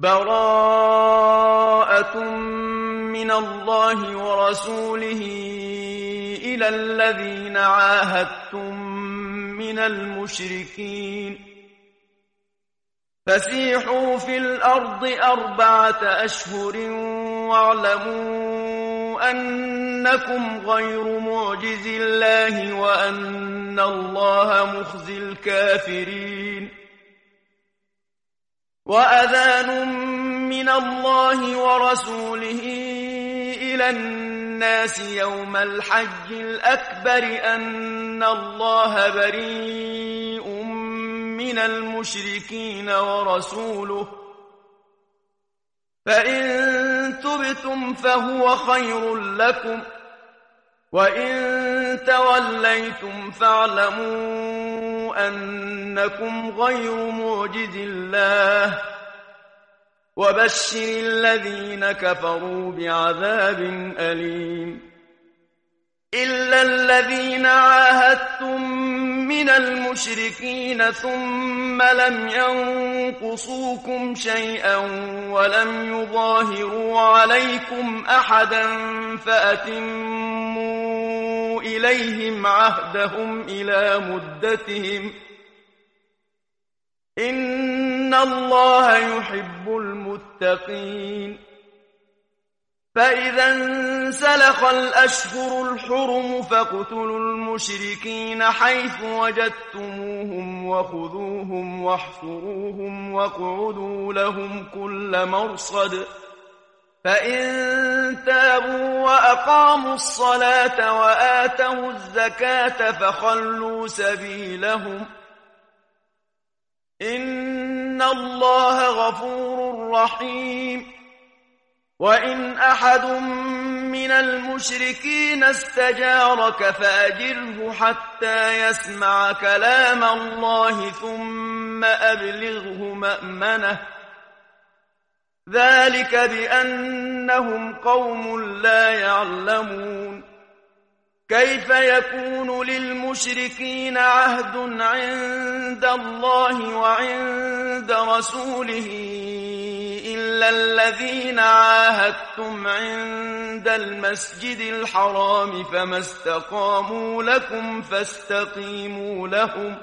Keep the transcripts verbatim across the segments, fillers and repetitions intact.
براءة من الله ورسوله إلى الذين عاهدتم من المشركين فسيحوا في الأرض أربعة أشهر واعلموا أنكم غير معجز الله وأن الله مخزي الكافرين وأذان من الله ورسوله إلى الناس يوم الحج الأكبر أن الله بريء من المشركين ورسوله فإن تبتم فهو خير لكم وإن توليتم فاعلموا أنكم غير معجز الله وبشر الذين كفروا بعذاب أليم إلا الذين عاهدتم من المشركين ثم لم ينقصوكم شيئا ولم يظاهروا عليكم أحدا فأتموا إليهم عهدهم إلى مدتهم إن الله يحب المتقين فإذا انسلخ الأشهر الحرم فاقتلوا المشركين حيث وجدتموهم وخذوهم واحصروهم واقعدوا لهم كل مرصد فإن تابوا وأقاموا الصلاة وآتوا الزكاة فخلوا سبيلهم إن الله غفور رحيم وإن أحد من المشركين استجارك فأجره حتى يسمع كلام الله ثم أبلغه مأمنه ذلك بأنهم قوم لا يعلمون كيف يكون للمشركين عهد عند الله وعند رسوله إلا الذين عاهدتم عند المسجد الحرام فما استقاموا لكم فاستقيموا لهم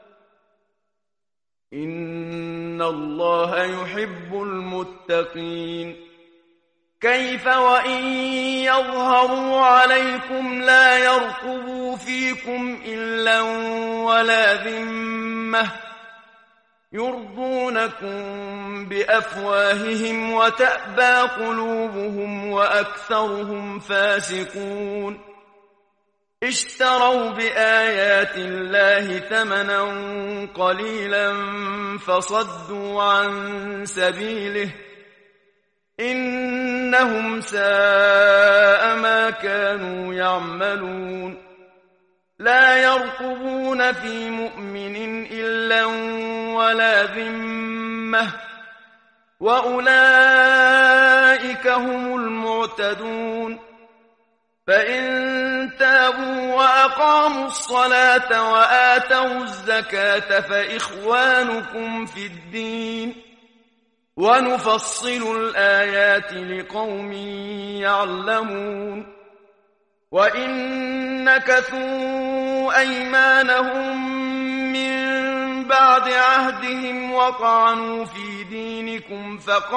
إن الله يحب المتقين كيف وإن يظهروا عليكم لا يرقبوا فيكم إلا ولا ذمة يرضونكم بأفواههم وتأبى قلوبهم وأكثرهم فاسقون اشتروا بآيات الله ثمنا قليلا فصدوا عن سبيله إنهم ساء ما كانوا يعملون لا يرقبون في مؤمن إلا ولا ذمة وأولئك هم المعتدون فإن تابوا وأقاموا الصلاة وآتوا الزكاة فإخوانكم في الدين ونفصل الآيات لقوم يعلمون وإن نكثوا أيمانهم من بعد عهدهم وطعنوا في دينكم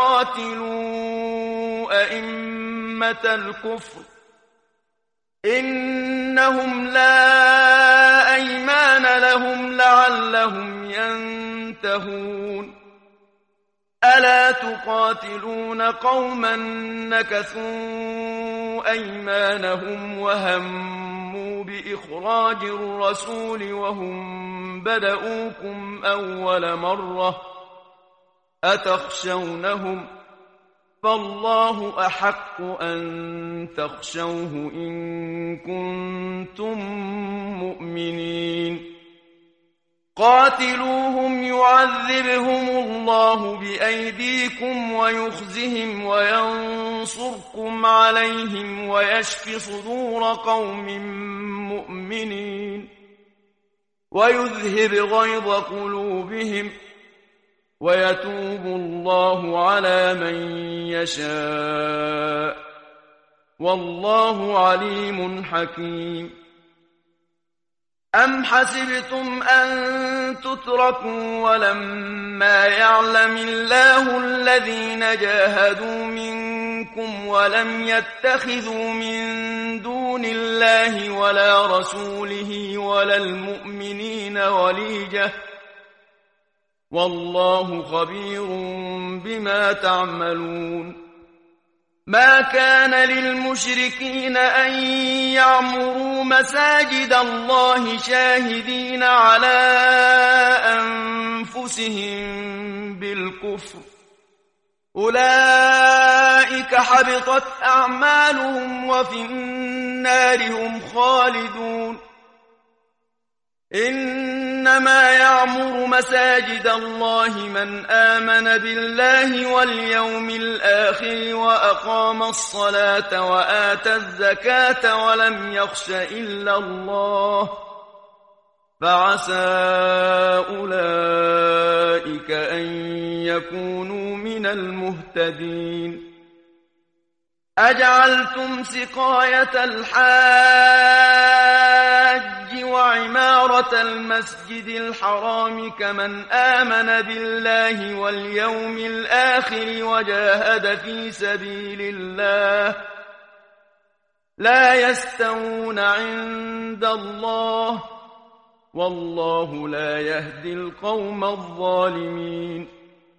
فقاتلوا أئمة الكفر إنهم لا أيمان لهم لعلهم ينتهون ألا تقاتلون قوما نكثوا أيمانهم وهموا بإخراج الرسول وهم بدؤوكم أول مرة أتخشونهم فالله أحق أن تخشوه إن كنتم مؤمنين قاتلوهم يعذبهم الله بأيديكم ويخزهم وينصركم عليهم ويشف صدور قوم مؤمنين ويذهب غيظ قلوبهم ويتوب الله على من يشاء والله عليم حكيم. أم حسبتم أن تتركوا ولما يعلم الله الذين جاهدوا منكم ولم يتخذوا من دون الله ولا رسوله ولا المؤمنين وليجة والله خبير بما تعملون. ما كان للمشركين أن يعمروا مساجد الله شاهدين على أنفسهم بالكفر أولئك حبطت أعمالهم وفي النار هم خالدون. إنما يعمر مساجد الله من آمن بالله واليوم الآخر وأقام الصلاة وآتى الزكاة ولم يخش إلا الله فعسى أولئك أن يكونوا من المهتدين. أجعلتم سقاية الحاج وعمارة المسجد الحرام كمن آمن بالله واليوم الآخر وجاهد في سبيل الله لا يستوون عند الله والله لا يهدي القوم الظالمين.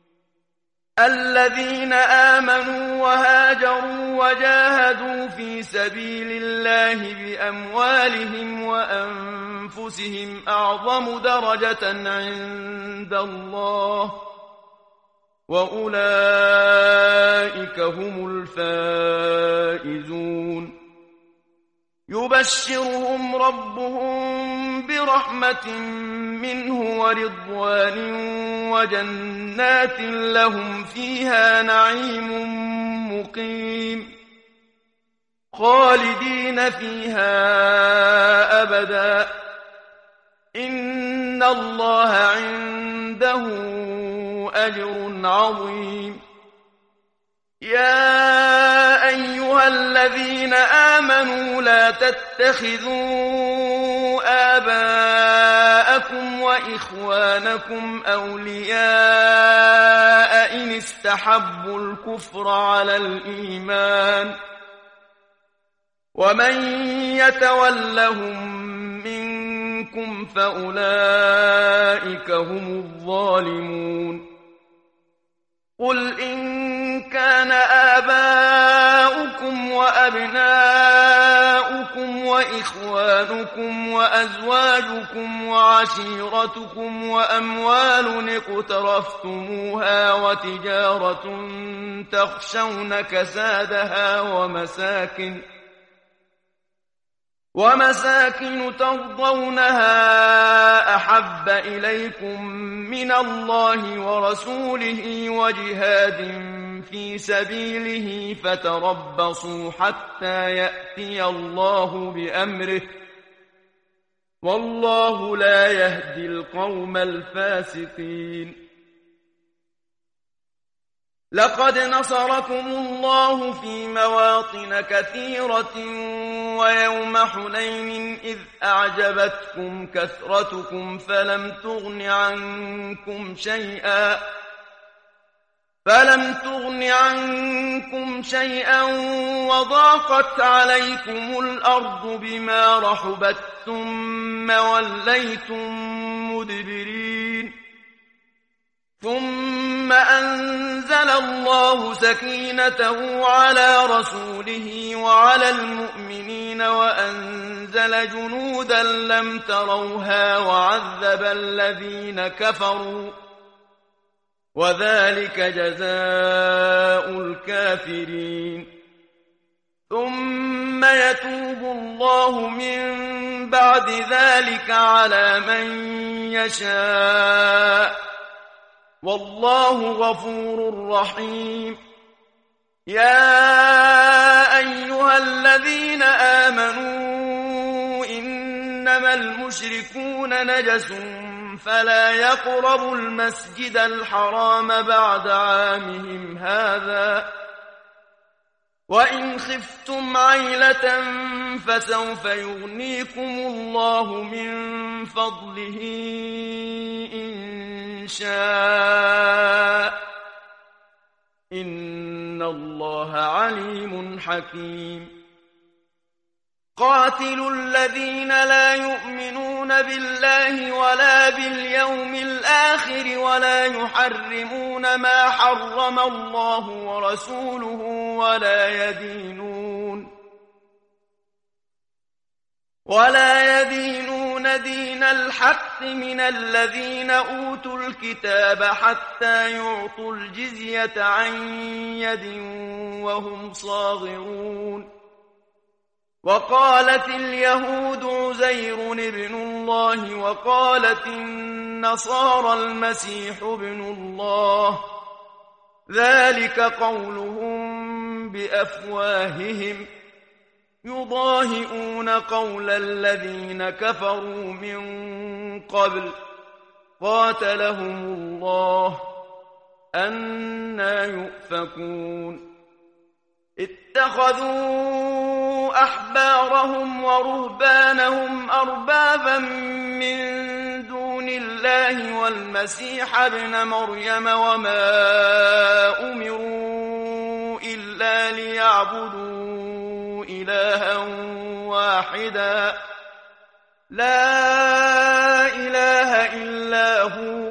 الذين آمنوا وهاجروا وجاهدوا في سبيل الله بأموالهم وأنفسهم أعظم درجة عند الله وأولئك هم الفائزون. يبشرهم ربهم برحمة منه ورضوان وجنات لهم فيها نعيم مقيم خالدين فيها أبدا إن الله عنده أجر عظيم. يا أيها الذين آمنوا لا تتخذوا آباءكم وإخوانكم أولياء إن استحبوا الكفر على الإيمان ومن يتولهم منكم فأولئك هم الظالمون. قل إن كان آباؤكم وأبناؤكم وإخوانكم وأزواجكم وعشيرتكم وأموال اقترفتموها وتجارة تخشون كسادها ومساكن ومساكن ترضونها أحب إليكم من الله ورسوله وجهاد في سبيله فتربصوا حتى يأتي الله بأمره والله لا يهدي القوم الفاسقين. لقد نصركم الله في مواطن كثيرة ويوم حنين إذ أعجبتكم كثرتكم فلم تغن عنكم شيئا فلم تغن عنكم شيئا وضاقت عليكم الأرض بما رحبت ثم وليتم مدبرين ثم أنزل الله سكينته على رسوله وعلى المؤمنين وأنزل جنودا لم تروها وعذب الذين كفروا وذلك جزاء الكافرين. ثم يتوب الله من بعد ذلك على من يشاء والله غفور رحيم. يا أيها الذين آمنوا إنما المشركون نجس فلا يقربوا المسجد الحرام بعد عامهم هذا وإن خفتم عيلة فسوف يغنيكم الله من فضله إن شاء إن الله عليم حكيم قاتلوا الذين لا يؤمنون بالله ولا باليوم الآخر ولا يحرمون ما حرم الله ورسوله ولا يدينون ولا يدينون دين الحق من الذين أوتوا الكتاب حتى يعطوا الجزية عن يد وهم صاغرون وقالت اليهود عزير ابن الله وقالت النصارى المسيح ابن الله ذلك قولهم بأفواههم يضاهئون قول الذين كفروا من قبل قاتلهم الله أنى يؤفكون اتخذوا أحبارهم ورهبانهم أربابا من دون الله والمسيح ابن مريم وما أمروا إلا ليعبدوا إلها واحدا لا إله إلا هو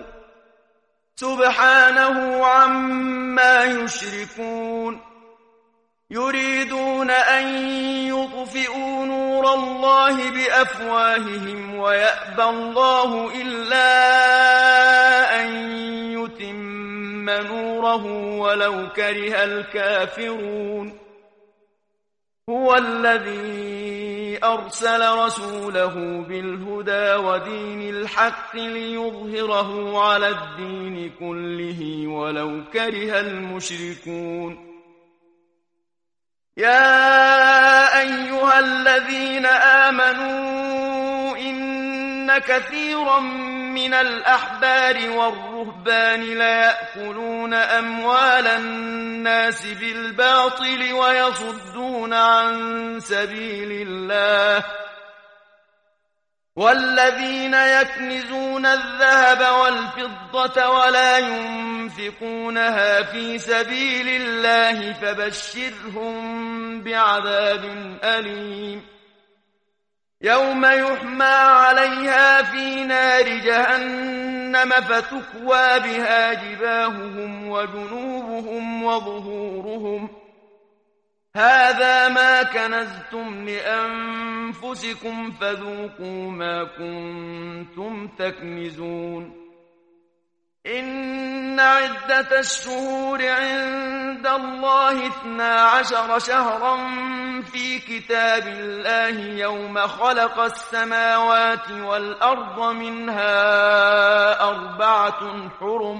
سبحانه عما يشركون يريدون أن يطفئوا نور الله بأفواههم ويأبى الله إلا أن يتم نوره ولو كره الكافرون هو الذي أرسل رسوله بالهدى ودين الحق ليظهره على الدين كله ولو كره المشركون يا أيها الذين آمنوا إن كثيرا من الأحبار والرهبان ليأكلون أموال الناس بالباطل ويصدون عن سبيل الله والذين يكنزون الذهب والفضة ولا ينفقونها في سبيل الله فبشرهم بعذاب أليم يوم يحمى عليها في نار جهنم فتكوى بها جباههم وجنوبهم وظهورهم هذا ما كنزتم لأنفسكم فذوقوا ما كنتم تكنزون إن عدة الشهور عند الله اثنا عشر شهرا في كتاب الله يوم خلق السماوات والأرض منها أربعة حرم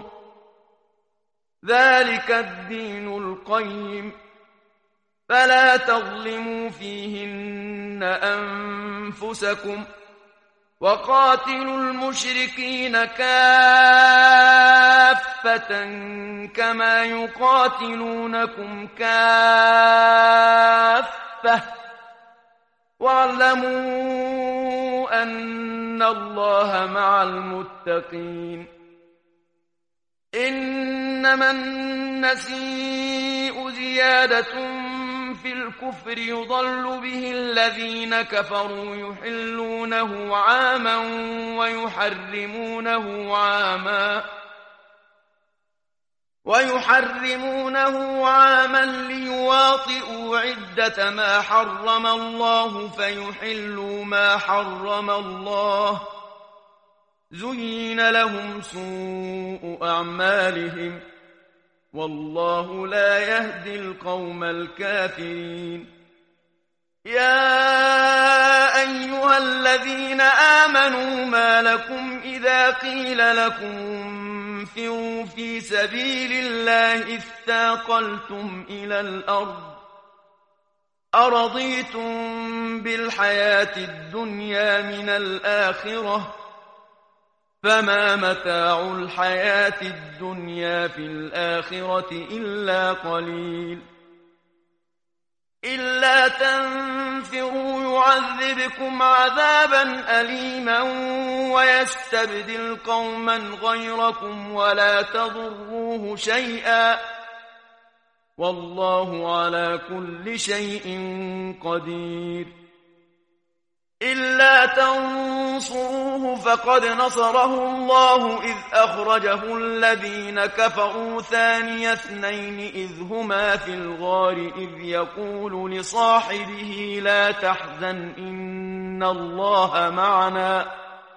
ذلك الدين القيم فلا تظلموا فيهن أنفسكم وقاتلوا المشركين كافة كما يقاتلونكم كافة واعلموا أن الله مع المتقين إنما النسيء زيادة في الكفر يضل به الذين كفروا يحلونه عاما ويحرمونه عاما ويحرمونه عاما ليواطئوا عدة ما حرم الله فيحلوا ما حرم الله زين لهم سوء أعمالهم والله لا يهدي القوم الكافرين يا أيها الذين آمنوا ما لكم إذا قيل لكم انفروا في سبيل الله اثاقلتم إلى الأرض أرضيتم بالحياة الدنيا من الآخرة فما متاع الحياة الدنيا في الآخرة إلا قليل إلا تنفروا يعذبكم عذابا أليما ويستبدل قوما غيركم ولا تضروه شيئا والله على كل شيء قدير إلا تنصروه فقد نصره الله إذ أخرجه الذين كفروا ثاني اثنين إذ هما في الغار إذ يقول لصاحبه لا تحزن إن الله معنا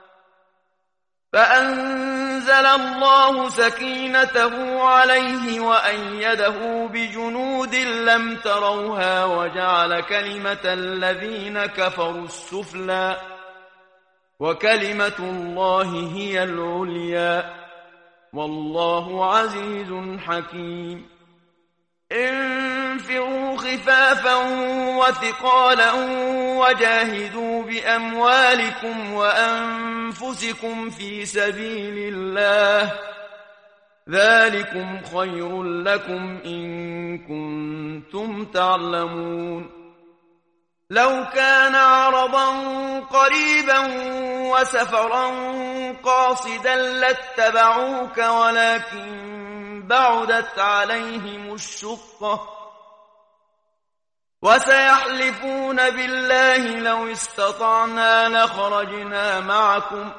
فأنزل الله سكينته عليه وأيده بجنود لم تروها وجعل كلمة الذين كفروا السفلى وكلمة الله هي العليا والله عزيز حكيم انفروا خفافا وثقالا وجاهدوا بأموالكم وأنفسكم في سبيل الله ذلكم خير لكم إن كنتم تعلمون لو كان عرضا قريبا وسفرا قاصدا لاتبعوك ولكن بعدت عليهم الشقة وسيحلفون بالله لو استطعنا لخرجنا معكم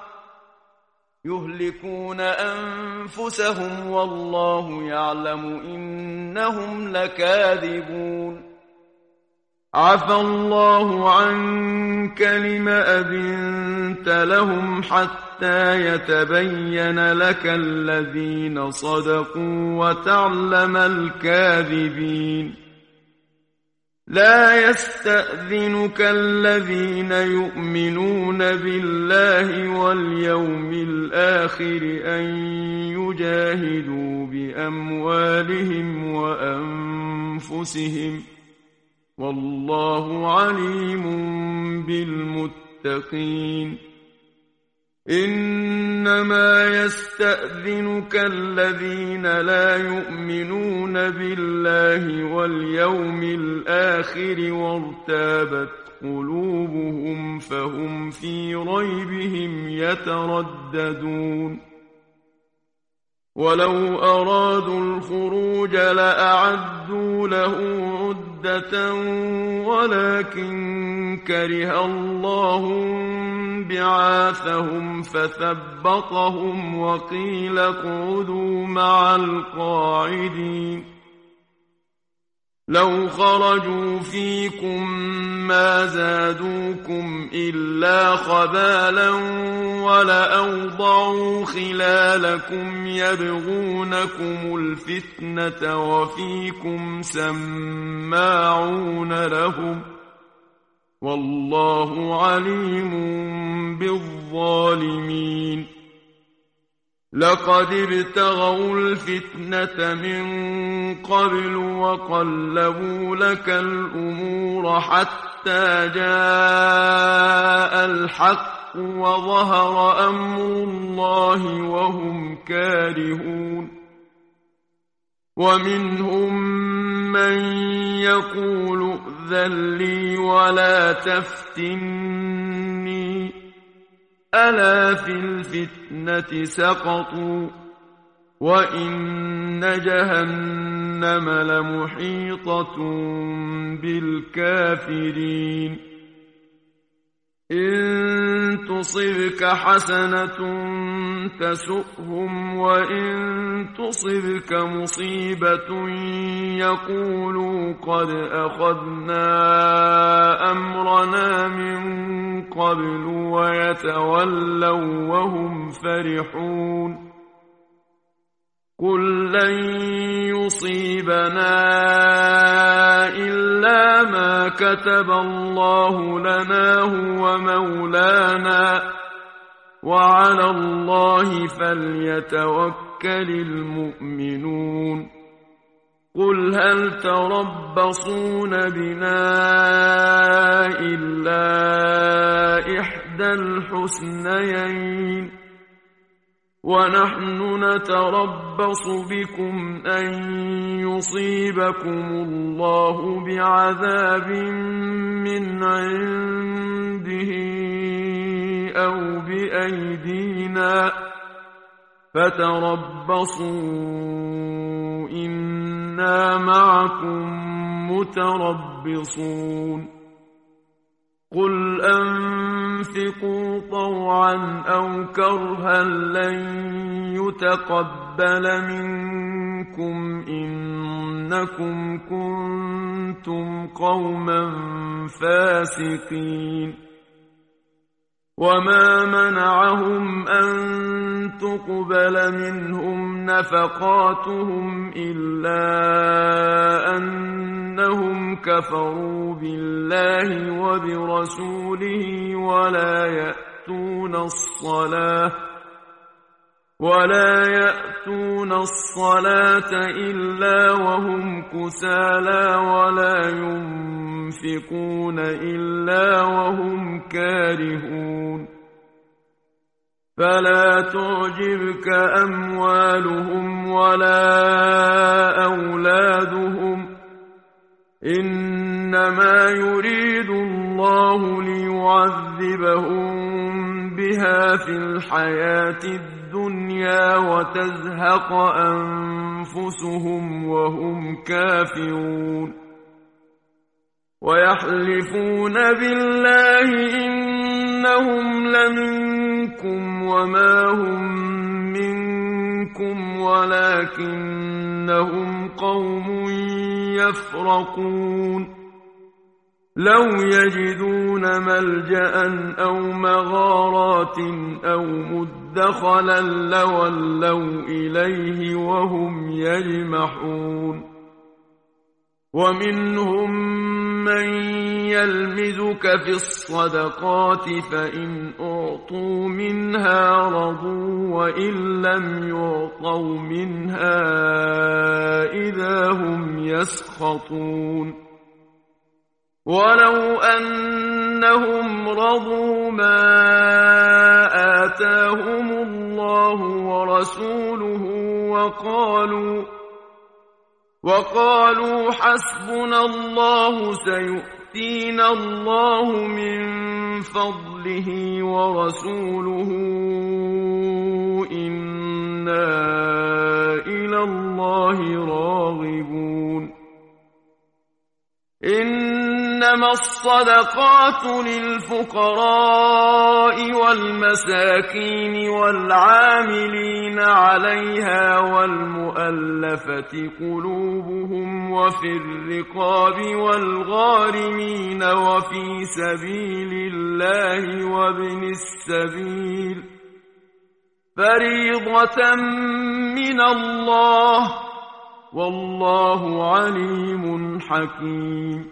يهلكون أنفسهم والله يعلم إنهم لكاذبون عفى الله عنك لم أذنت لهم حتى يتبين لك الذين صدقوا وتعلم الكاذبين لا يستأذنك الذين يؤمنون بالله واليوم الآخر أن يجاهدوا بأموالهم وأنفسهم والله عليم بالمتقين إنما يستأذنك الذين لا يؤمنون بالله واليوم الآخر وارتابت قلوبهم فهم في ريبهم يترددون ولو أرادوا الخروج لأعدوا له عدة ولكن كره الله بعاثهم فثبطهم وقيل اقعدوا مع القاعدين لو خرجوا فيكم ما زادوكم إلا خبالا ولأوضعوا خلالكم يبغونكم الفتنة وفيكم سماعون لهم والله عليم بالظالمين لقد ابتغوا الفتنة من قبل وقلبوا لك الأمور حتى جاء الحق وظهر أمر الله وهم كارهون ومنهم من يقول ائذن لي ولا تفتني ألا في الفتنة سقطوا وإن جهنم لمحيطة بالكافرين إن تصبك حسنة تسؤهم وإن تصبك مصيبة يقولوا قد أخذنا أمرنا من قبل ويتولوا وهم فرحون قل لن يصيبنا إلا ما كتب الله لنا هو مولانا وعلى الله فليتوكل المؤمنون قل هل تربصون بنا إلا إحدى الحسنيين ونحن نتربص بكم أن يصيبكم الله بعذاب من عنده أو بأيدينا فتربصوا إنا معكم متربصون قل أنفقوا طوعا أو كرها لن يتقبل منكم إنكم كنتم قوما فاسقين وما منعهم أن تقبل منهم نفقاتهم إلا أنهم كفروا بالله وبرسوله ولا يأتون الصلاة ولا يأتون الصلاة إلا وهم كسالى ولا ينفقون إلا وهم كارهون فلا تعجبك أموالهم ولا أولادهم إنما يريد الله ليعذبهم بها في الحياة الدنيا وتزهق أنفسهم وهم كافرون ويحلفون بالله إنهم لمنكم وما هم منكم ولكنهم قوم يفرقون لو يجدون ملجأ أو مغارات أو مدخلا لولوا إليه وهم يجمحون ومنهم من يلمزك في الصدقات فإن أعطوا منها رضوا وإن لم يعطوا منها إذا هم يسخطون ولو أنهم رضوا ما آتاهم الله ورسوله وقالوا وقالوا حسبنا الله سيؤتينا الله من فضله ورسوله إنا إلى الله راغبون إنما الصدقات للفقراء والمساكين والعاملين عليها والمؤلفة قلوبهم وفي الرقاب والغارمين وفي سبيل الله وابن السبيل فريضة من الله والله عليم حكيم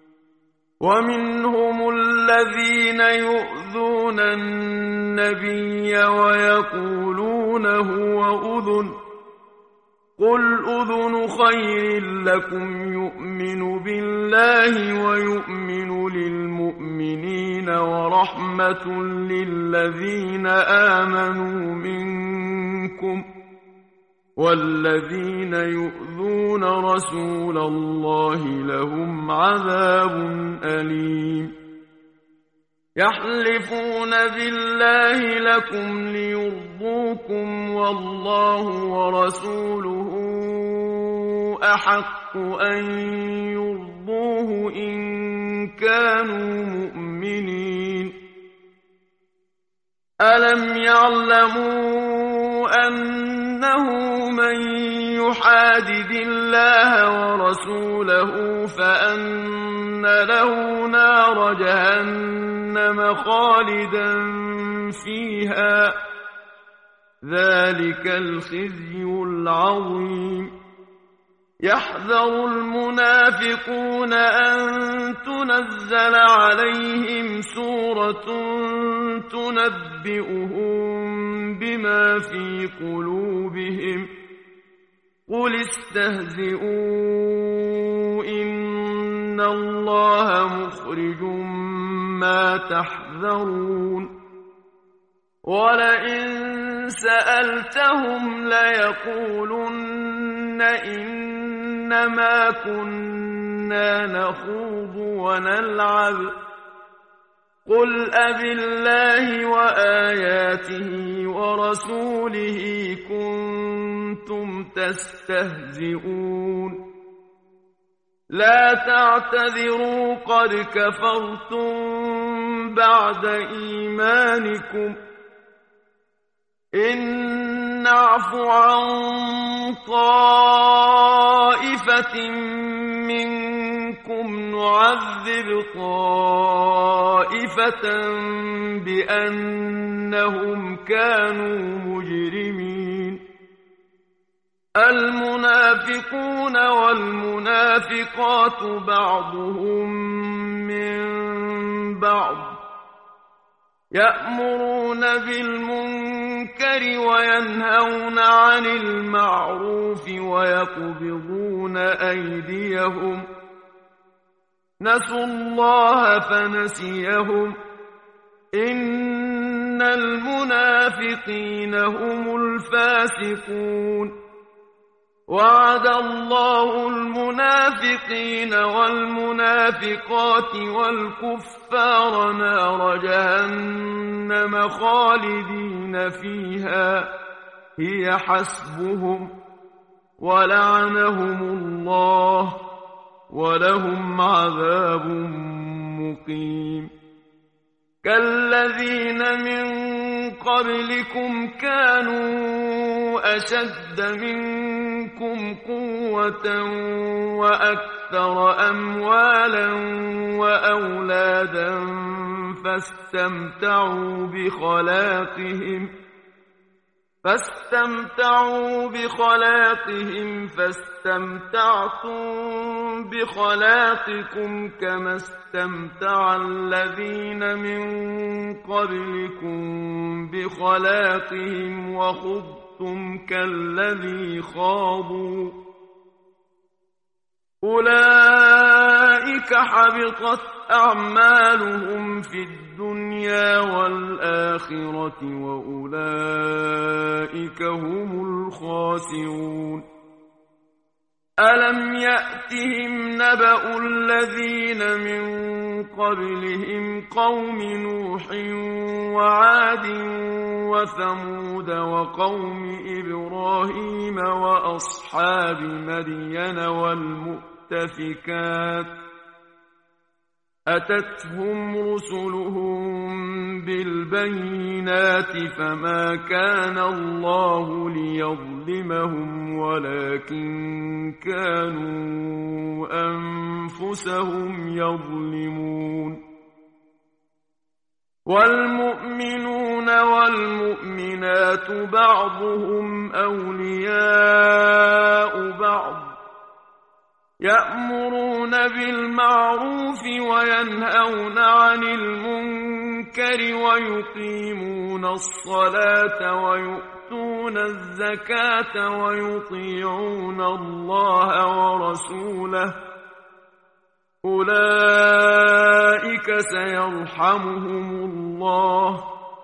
ومنهم الذين يؤذون النبي ويقولون هو أذن قل أذن خير لكم يؤمن بالله ويؤمن للمؤمنين ورحمة للذين آمنوا منكم والذين يؤذون رسول الله لهم عذاب أليم يحلفون بالله لكم ليرضوكم والله ورسوله أحق أن يرضوه إن كانوا مؤمنين ألم يعلموا أنه من يحادد الله ورسوله فأن له نار جهنم خالدا فيها ذلك الخزي العظيم يحذر المنافقون أن تنزل عليهم سورة تنبئهم بما في قلوبهم قل استهزئوا إن الله مخرج ما تحذرون ولئن سألتهم ليقولن إنما كنا نخوض ونلعب قل أبالله وآياته ورسوله كنتم تستهزئون لا تعتذروا قد كفرتم بعد إيمانكم إن نعف عن طائفة منكم نعذب طائفة بأنهم كانوا مجرمين المنافقون والمنافقات بعضهم من بعض يأمرون بالمنكر وينهون عن المعروف ويقبضون أيديهم نسوا الله فنسيهم إن المنافقين هم الفاسقون وعد الله المنافقين والمنافقات والكفار نار جهنم خالدين فيها هي حسبهم ولعنهم الله ولهم عذاب مقيم كالذين من قبلكم كانوا أشد منكم قوة وأكثر أموالا وأولادا فاستمتعوا بخلاقهم فاستمتعوا بخلاقهم فاستمتعتم بخلاقكم كما استمتع الذين من قبلكم بخلاقهم وخضتم كالذي خاضوا أولئك حبطت أعمالهم في الدنيا والآخرة وأولئك هم الخاسرون ألم يأتهم نبأ الذين من قبلهم قوم نوح وعاد وثمود وقوم إبراهيم وأصحاب مدين والمؤتفكات أتتهم رسلهم بالبينات فما كان الله ليظلمهم ولكن كانوا أنفسهم يظلمون والمؤمنون والمؤمنات بعضهم أولياء بعض يأمرون بالمعروف وينهون عن المنكر ويقيمون الصلاة ويؤتون الزكاة ويطيعون الله ورسوله أولئك سيرحمهم الله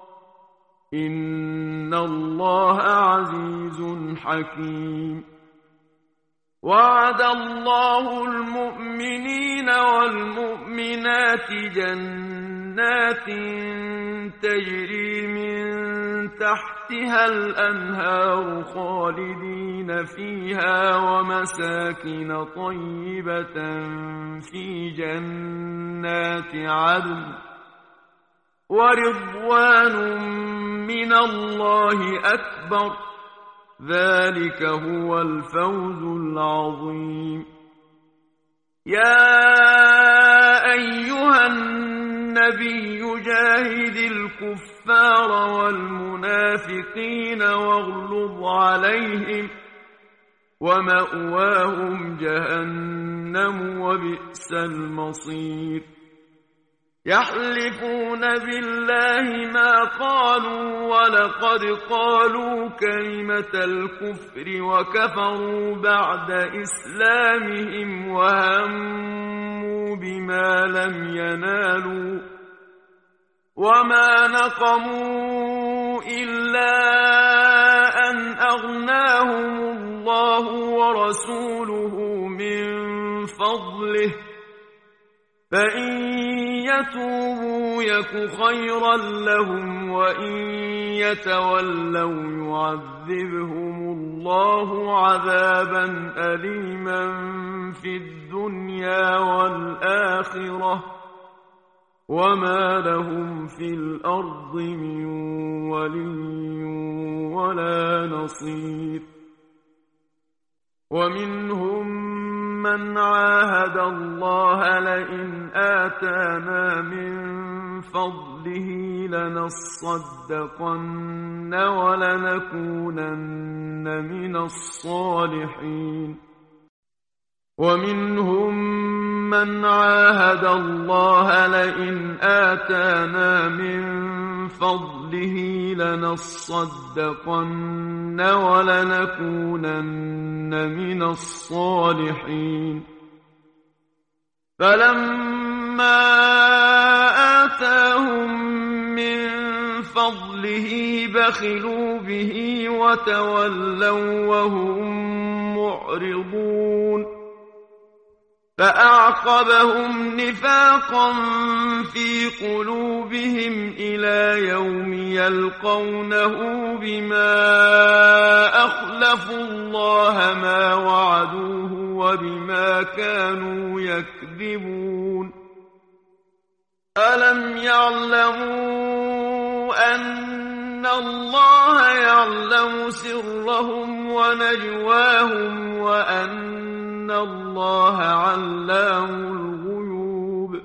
إن الله عزيز حكيم وعد الله المؤمنين والمؤمنات جنات تجري من تحتها الأنهار خالدين فيها ومساكن طيبة في جنات عدن ورضوان من الله أكبر ذلك هو الفوز العظيم يا أيها النبي جاهد الكفار والمنافقين واغلظ عليهم ومأواهم جهنم وبئس المصير يحلفون بالله ما قالوا ولقد قالوا كلمة الكفر وكفروا بعد إسلامهم وهموا بما لم ينالوا وما نقموا إلا ورسوله من فضله فإن يتوبوا يك خيرا لهم وإن يتولوا يعذبهم الله عذابا أليما في الدنيا والآخرة وما لهم في الأرض من ولي ولا نصير. ومنهم من عاهد الله لئن آتانا من فضله لنصدقن ولنكونن من الصالحين. ومنهم من عاهد الله لئن آتانا من فضله لنصدقن ولنكونن من الصالحين. فلما آتاهم من فضله بخلوا به وتولوا وهم معرضون. فأعقبهم نفاقا في قلوبهم إلى يوم يلقونه بما أخلفوا الله ما وعدوه وبما كانوا يكذبون. ألم يعلموا أن الله يعلم سرهم ونجواهم وأن إن الله علام الغيوب.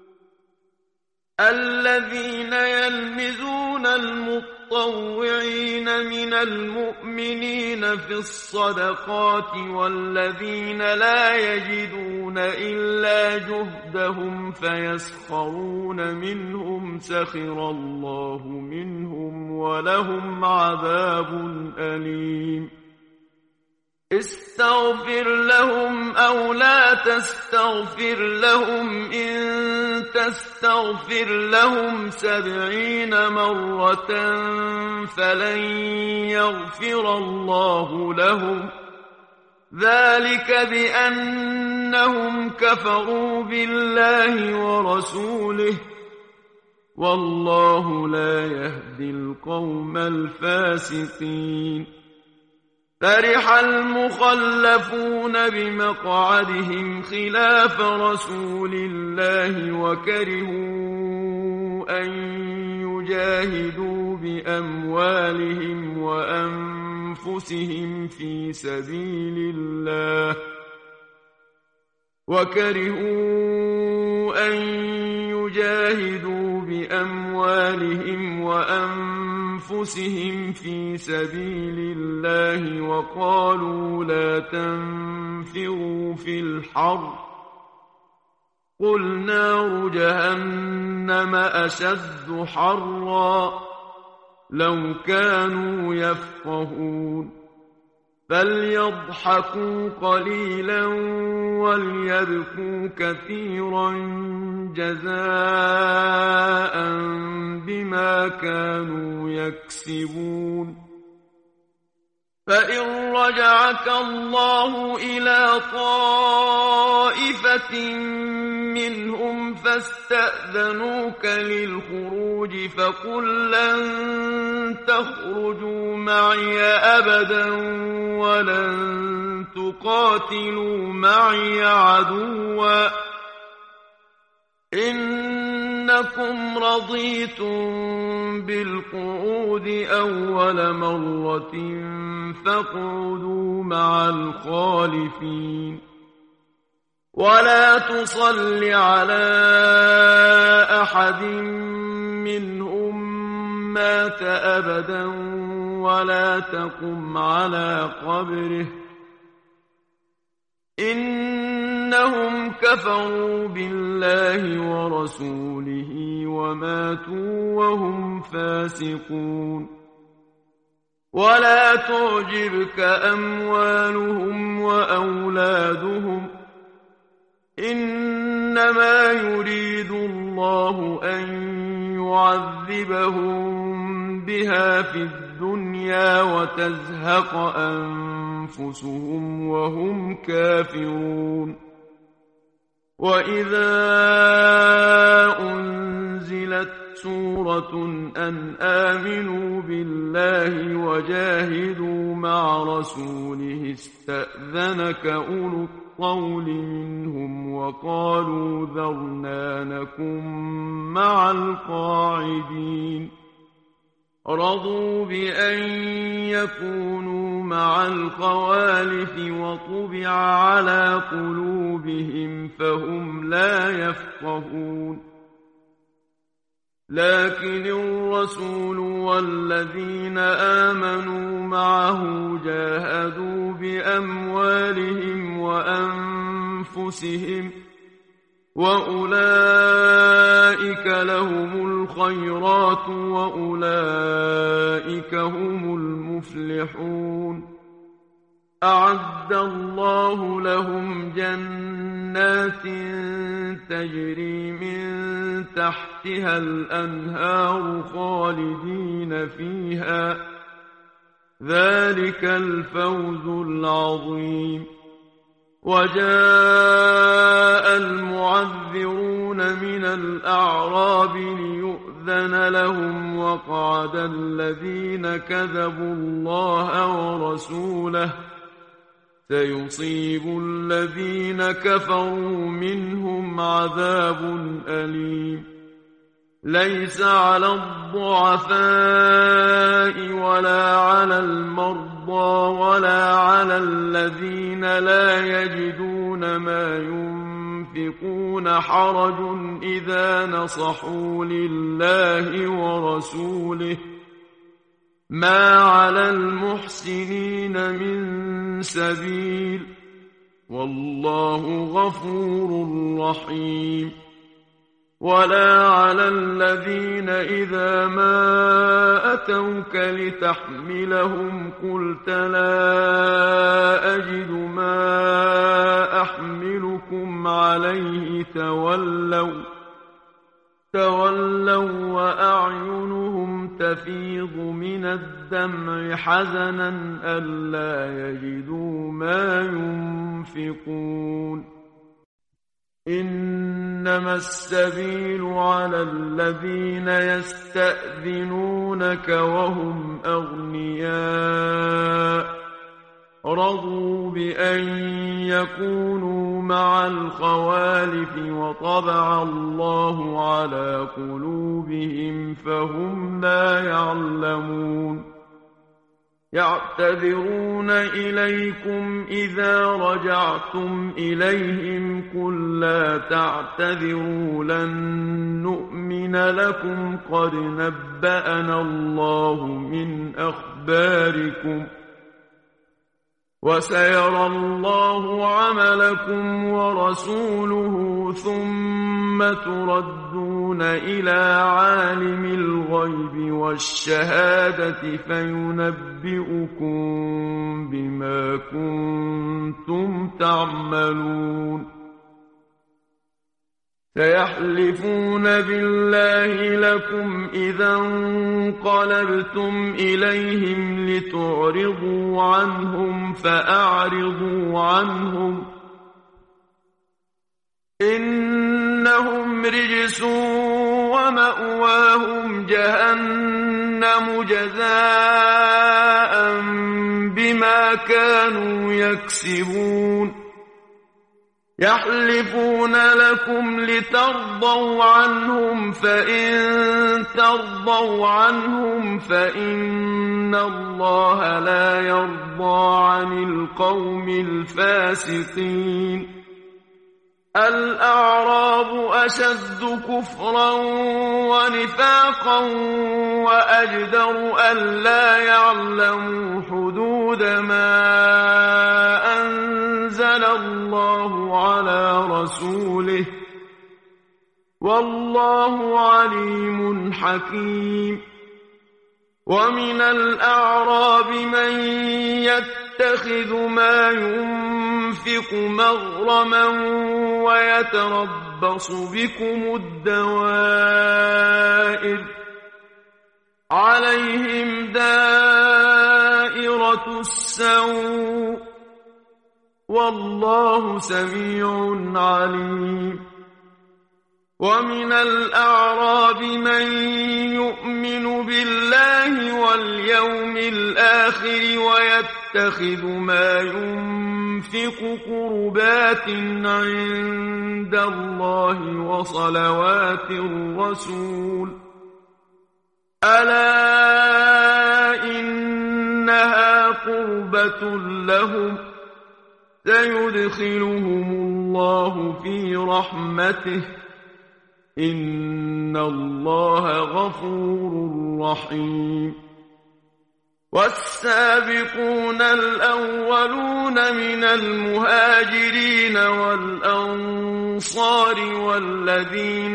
الذين يلمزون المطوعين من المؤمنين في الصدقات والذين لا يجدون إلا جهدهم فيسخرون منهم سخر الله منهم ولهم عذاب أليم. استغفر لهم أو لا تستغفر لهم إن تستغفر لهم سبعين مرة فلن يغفر الله لهم ذلك بأنهم كفروا بالله ورسوله والله لا يهدي القوم الفاسقين. فرح المخلفون بمقعدهم خلاف رسول الله وكرهوا أن يجاهدوا بأموالهم وأنفسهم في سبيل الله وكرهوا أن يجاهدوا بأموالهم وأنفسهم في سبيل الله وقالوا لا تنفروا في الحر قل نار جهنم أشد حرا لو كانوا يفقهون. فليضحكوا قليلا وليبكوا كثيرا جزاء بما كانوا يكسبون. فإن رجعك الله إلى طائفة منهم فاستأذنوك للخروج فقل لن تخرجوا معي أبدا ولن تقاتلوا معي عدوا إنكم رضيتم بالقعود أول مرة فاقعدوا مع الخالفين. ولا تصل على أحد منهم مات أبدا ولا تقم على قبره إنهم كفروا بالله ورسوله وماتوا وهم فاسقون. ولا تعجبك أموالهم وأولادهم إنما يريد الله أن يعذبهم بها في الدنيا الدنيا وتزهق أنفسهم وهم كافرون وإذا أنزلت سورة أن آمنوا بالله وجاهدوا مع رسوله استأذنك أولو الطول منهم وقالوا ذرنا نكن مع القاعدين رضوا بأن يكونوا مع الخوالف وطبع على قلوبهم فهم لا يفقهون لكن الرسول والذين آمنوا معه جاهدوا بأموالهم وأنفسهم وأولئك لهم الخيرات وأولئك هم المفلحون أعد الله لهم جنات تجري من تحتها الأنهار خالدين فيها ذلك الفوز العظيم وجاء المعذرون من الأعراب ليؤذن لهم وقعد الذين كذبوا الله ورسوله سيصيب الذين كفروا منهم عذاب أليم ليس على الضعفاء ولا على المرضى ولا على الذين لا يجدون ما ينفقون حرج إذا نصحوا لله ورسوله ما على المحسنين من سبيل والله غفور رحيم ولا على الذين إذا ما أتوك لتحملهم قلت لا أجد ما أحملكم عليه تولوا تولوا وأعينهم تفيض من الدمع حزنا ألا يجدوا ما ينفقون إنما السبيل على الذين يستأذنونك وهم أغنياء رضوا بأن يكونوا مع الخوالف وطبع الله على قلوبهم فهم لا يعلمون يعتذرون إليكم إذا رجعتم إليهم قل لا تعتذروا لن نؤمن لكم قد نبأنا الله من أخباركم وسيرى الله عملكم ورسوله ثم تردون إلى عالم الغيب والشهادة فينبئكم بما كنتم تعملون سيحلفون بالله لكم إذا انقلبتم إليهم لتعرضوا عنهم فأعرضوا عنهم إنهم رجس ومأواهم جهنم جزاء بما كانوا يكسبون يحلفون لكم لترضوا عنهم فإن ترضوا عنهم فإن الله لا يرضى عن القوم الفاسقين الأعراب أشد كفرا ونفاقا وأجدر ألا يعلموا حدود ما أنزل الله على رسوله والله عليم حكيم ومن الأعراب من يتخذ ما ينفق مغرما ويتربص بكم الدوائر عليهم دائرة السوء والله سميع عليم ومن الأعراب من يؤمن بالله واليوم الآخر ويتخذ ما ينفق قربات عند الله وصلوات الرسول ألا إنها قربة لهم سيدخلهم الله في رحمته إن الله غفور رحيم والسابقون الأولون من المهاجرين والأنصار والذين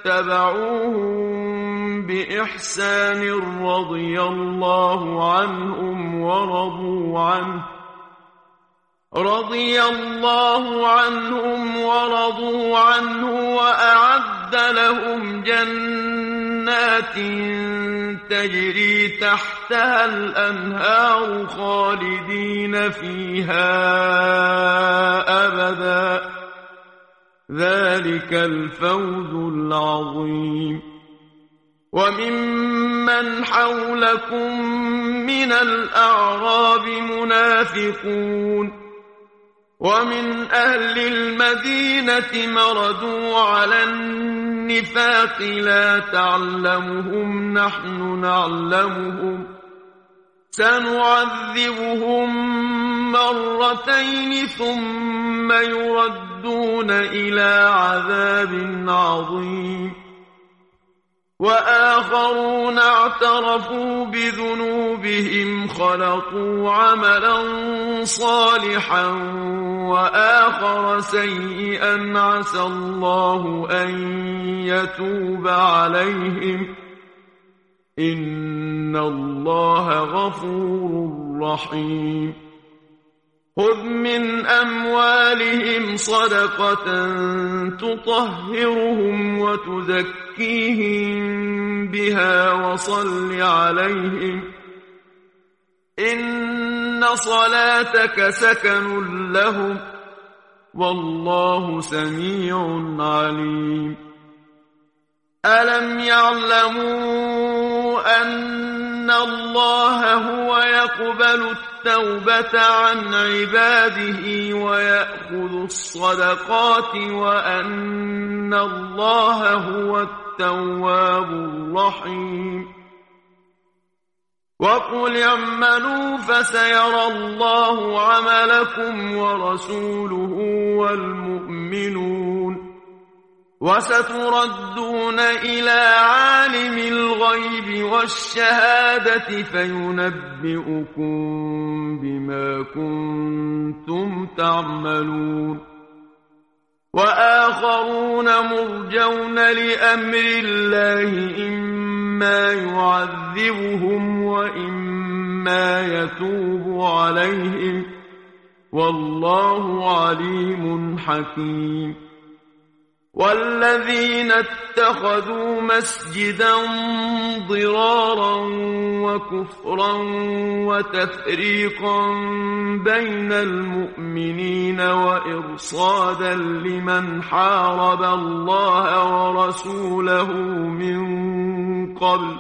اتبعوهم بإحسان رضي الله عنهم ورضوا عنه رضي الله عنهم ورضوا عنه وأعد لهم جنات تجري تحتها الأنهار خالدين فيها أبدا ذلك الفوز العظيم وممن حولكم من الأعراب منافقون ومن أهل المدينة مردوا على النفاق لا تعلمهم نحن نعلمهم سنعذبهم مرتين ثم يردون إلى عذاب عظيم وآخرون اعترفوا بذنوبهم خلطوا عملا صالحا وآخر سيئا عسى الله أن يتوب عليهم إن الله غفور رحيم خذ من أموالهم صدقة تطهرهم وتزكيهم بها وصل عليهم إن صلاتك سكن لهم والله سميع عليم ألم يعلموا أن الله هو يقبل التوبة عن عباده ويأخذ الصدقات وأن الله هو التواب الرحيم وقل اعملوا فسيرى الله عملكم ورسوله والمؤمنون وستردون إلى عالم الغيب والشهادة فينبئكم بما كنتم تعملون وآخرون مرجون لأمر الله إما يعذبهم وإما يتوب عليهم والله عليم حكيم والذين اتخذوا مسجدا ضرارا وكفرا وتفريقا بين المؤمنين وإرصادا لمن حارب الله ورسوله من قبل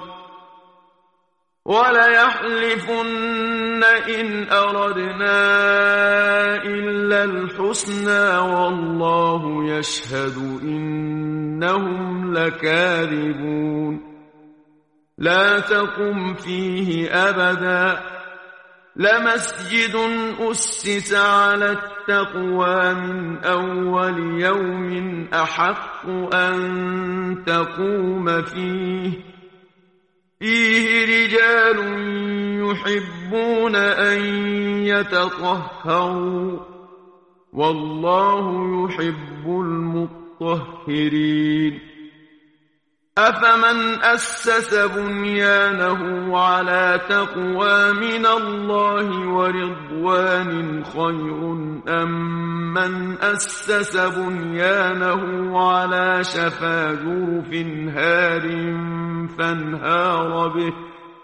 وليحلفن إن أردنا إلا الحسنى والله يشهد إنهم لكاذبون لا تقم فيه أبدا لمسجد أسس على التقوى من أول يوم أحق أن تقوم فيه فيه رجال يحبون أن يتطهروا والله يحب المطهرين أفمن أسس بنيانه على تقوى من الله ورضوان خير أم من أسس بنيانه على شفا جرف هار فانهار به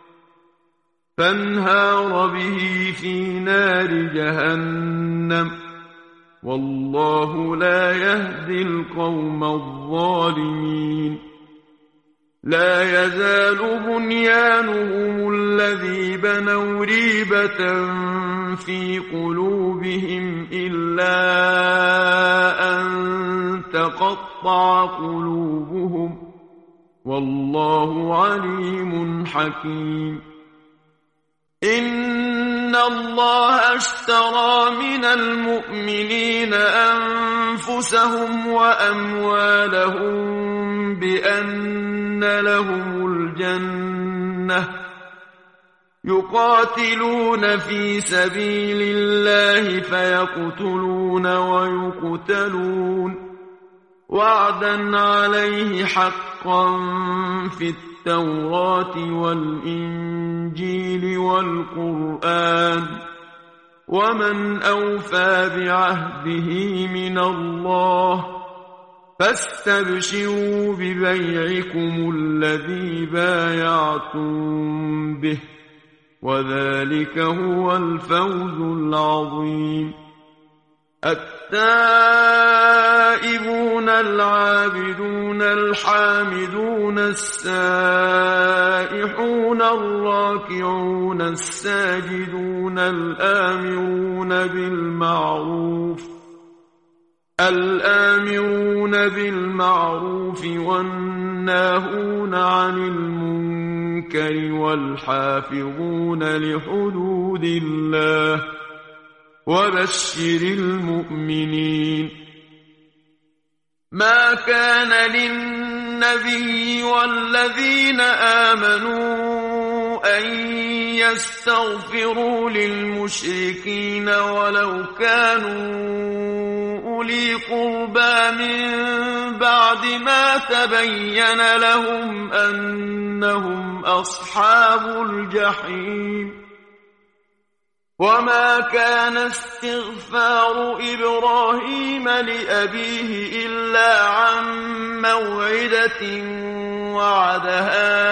فانهار به في نار جهنم والله لا يهدي القوم الظالمين لا يزال بنيانهم الذي بنوا ريبة في قلوبهم إلا أن تقطع قلوبهم والله عليم حكيم إن الله اشترى من المؤمنين أنفسهم وأموالهم بأن لهم الجنة يقاتلون في سبيل الله فيقتلون ويقتلون وعدا عليه حقا في التوراة والإنجيل والقرآن ومن أوفى بعهده من الله فاستبشروا ببيعكم الذي بايعتم به وذلك هو الفوز العظيم التائبون العابدون الحامدون السائحون الراكعون الساجدون الآمرون بالمعروف الآمرون بالمعروف والناهون عن المنكر والحافظون لحدود الله وبشر المؤمنين ما كان للنبي والذين آمنوا أن يستغفروا للمشركين ولو كانوا أولي قربى من بعد ما تبين لهم أنهم أصحاب الجحيم وما كان استغفار إبراهيم لأبيه إلا عن موعدة وعدها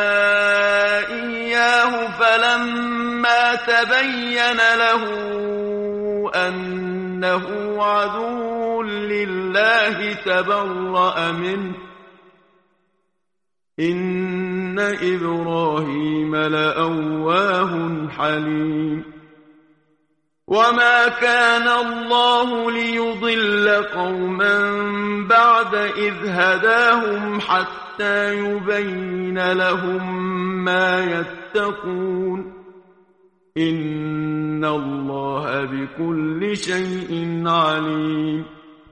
إياه فلما تبين له أنه عدو لله تبرأ منه إن إبراهيم لأواه حليم وما كان الله ليضل قوما بعد إذ هداهم حتى يبين لهم ما يتقون إن الله بكل شيء عليم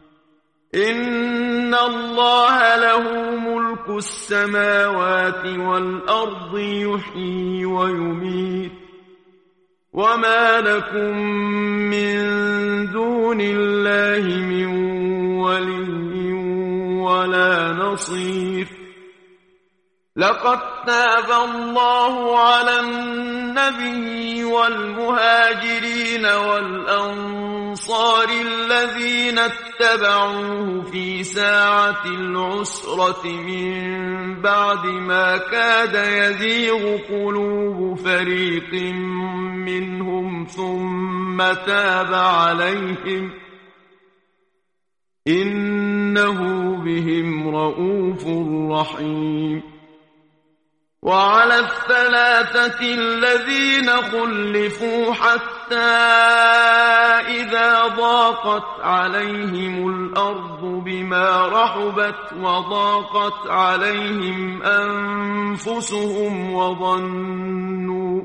إن الله له ملك السماوات والأرض يحيي ويميت وما لكم من دون الله من ولي ولا نصير لقد تاب الله على النبي والمهاجرين والأنصار الذين اتبعوه في ساعة العسرة من بعد ما كاد يزيغ قلوب فريق منهم ثم تاب عليهم إنه بهم رءوف رحيم وعلى الثلاثة الذين خلفوا حتى إذا ضاقت عليهم الأرض بما رحبت وضاقت عليهم أنفسهم وظنوا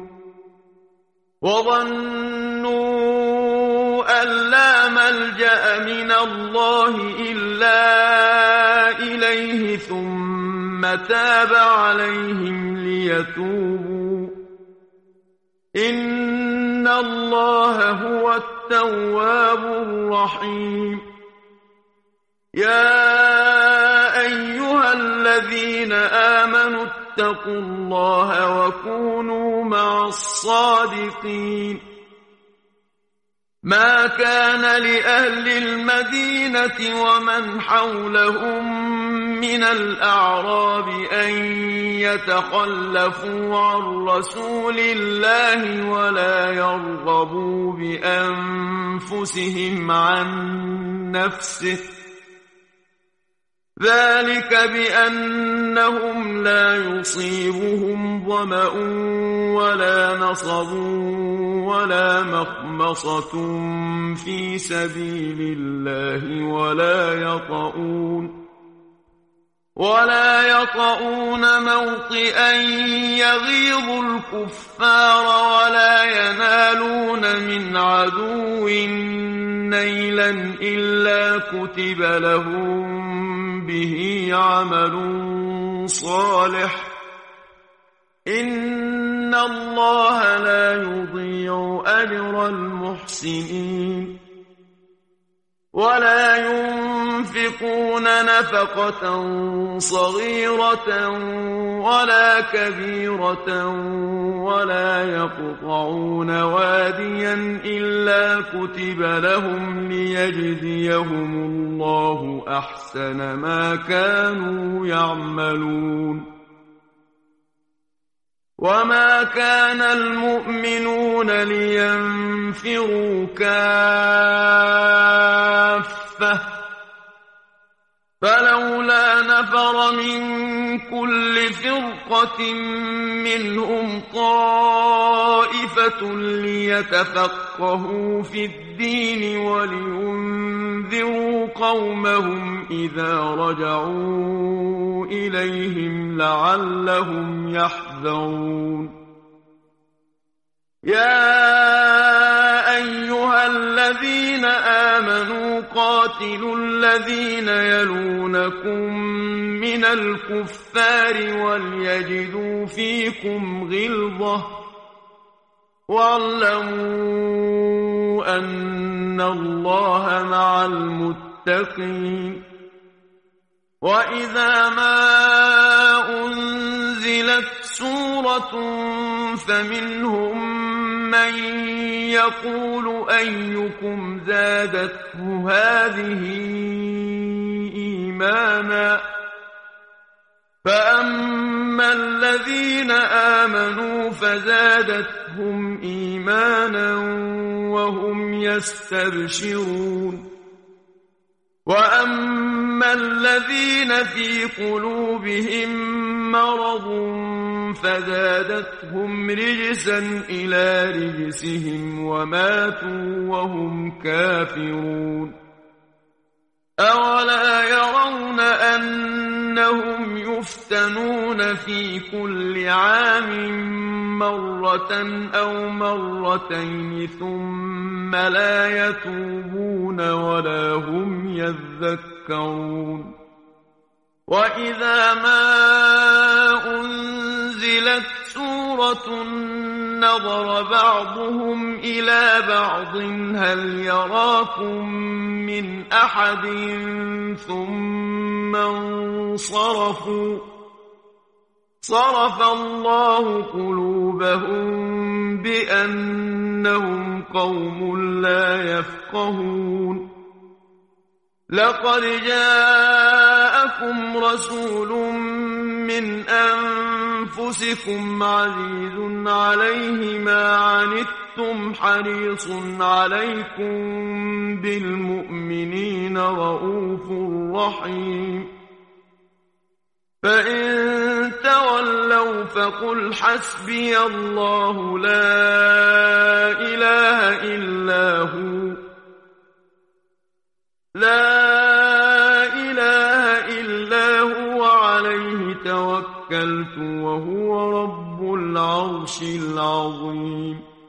وظنوا أن لا ملجأ من الله إلا إليه ثم تاب عليهم ليتوبوا إن الله هو التواب الرحيم يا أيها الذين آمنوا اتقوا الله وكونوا مع الصادقين ما كان لأهل المدينة ومن حولهم من الأعراب أن يتخلفوا عن رسول الله ولا يرغبوا بأنفسهم عن نفسه ذلك بأنهم لا يصيبهم ظمأ ولا نصب ولا مخمصة في سبيل الله ولا يطؤون ولا يطؤون موطئا يغيظ الكفار ولا ينالون من عدو نيلا إلا كتب لهم به عمل صالح إن الله لا يضيع أجر المحسنين ولا ينفقون نفقة صغيرة ولا كبيرة ولا يقطعون واديا إلا كتب لهم ليجزيهم الله أحسن ما كانوا يعملون وما كان المؤمنون لينفروا كافة فلولا نفر من كل فرقة منهم طائفة ليتفقهوا في الدين ولينذروا قومهم إذا رجعوا إليهم لعلهم يحذرون يا أيها الذين آمنوا قاتلوا الذين يلونكم من الكفار وليجدوا فيكم غلظة واعلموا أن الله مع المتقين وإذا ما أنزلت سورة فمنهم من يقول أيكم زادته هذه إيمانا فأما الذين آمنوا فزادتهم إيمانا وهم يستبشرون وأما الذين في قلوبهم مرض فزادتهم رجسا إلى رجسهم وماتوا وهم كافرون أولا يرون أنهم يفتنون في كل عام مرة أو مرتين ثم لا يتوبون ولا هم يذكرون وإذا ما أنزلت سورة نظر بعضهم إلى بعض هل يراكم من أحد ثم انصرفوا صرف الله قلوبهم بأنهم قوم لا يفقهون لقد جاءكم رسول من أنفسكم عزيز عليه ما عنتم حريص عليكم بالمؤمنين رؤوف رحيم فإن تولوا فقل حسبي الله لا إله إلا هو لا إله إلا هو عليه توكلت وهو رب العرش العظيم